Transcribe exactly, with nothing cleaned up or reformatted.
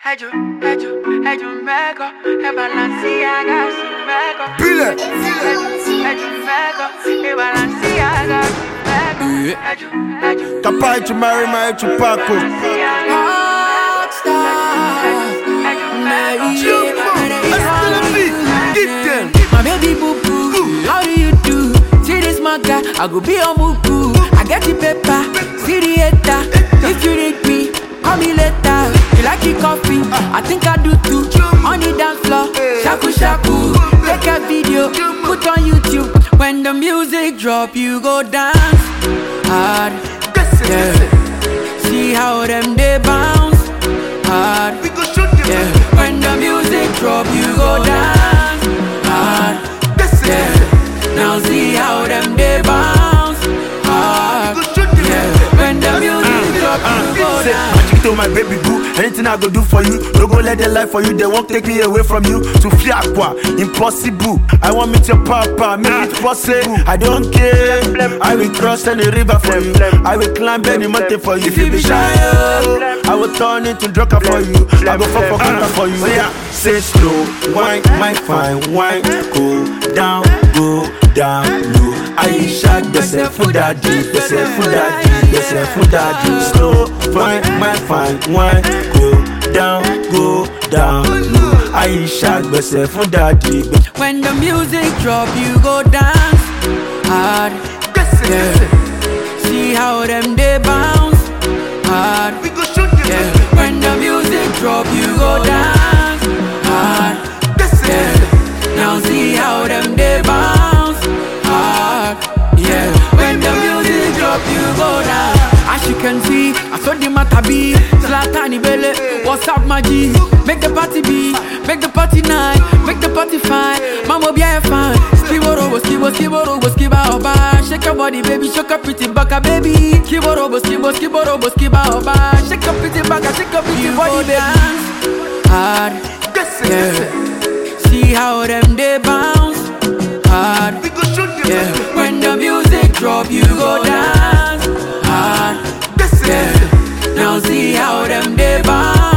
Hejo, hejo, hejo mego, e Balenciaga si mego. Pile. Hejo mego, e Balenciaga si mego. Hejo, hejo. Capaz de marry my Chupaco. My baby boo boo, how do you do? See this my guy, I go be on muku. I get the paper, see the hater. If you need me, call me later. You like your coffee? I think I do too. On the dance floor, shaku shaku. Take a video, put on YouTube. When the music drop, you go dance hard. Yeah. See how them they bounce hard. Yeah. When the music drop, you go dance hard. Yeah. Now see how them they bounce hard. Yeah. When the music drop, you go dance. To my baby boo, anything I go do for you. Don't go let the life for you, they won't take me away from you. To fiakwa, impossible. I want meet your papa, make it possible. I don't care. I will cross any river for you. I will climb any mountain for you. If you be shy, oh, I will turn into drucker for you. I go for for for you. So yeah, say slow, wine, my fine wine, go down, go down low. I shot the self for daddy, the self for daddy, the self for daddy. Slow, fine, my fine wine, go down, go down low. I shot the self for daddy. When the music drop, you go dance hard. Yeah. See how them they bounce hard. Yeah. When the music drop, you go dance hard. Yeah. Now see how them they bounce hard. Yeah. When the music drop, you go down. As you can see, I saw the matter be Zlatani Bele, what's up my G? Make the party be, make the party night, make the party fine. Mama be a fan. Skibo robo, skibo, skibo robo, skiba oba. Shake your body, baby, shake your pretty baka, baby. Skibo robo, skibo, skibo robo, skiba oba. Shake your pretty baka, shake your pretty body, baby. Hard, yeah. See how them they bounce hard. Yeah. When the music drop, you go dance hard. Yeah. Now see how them they bounce.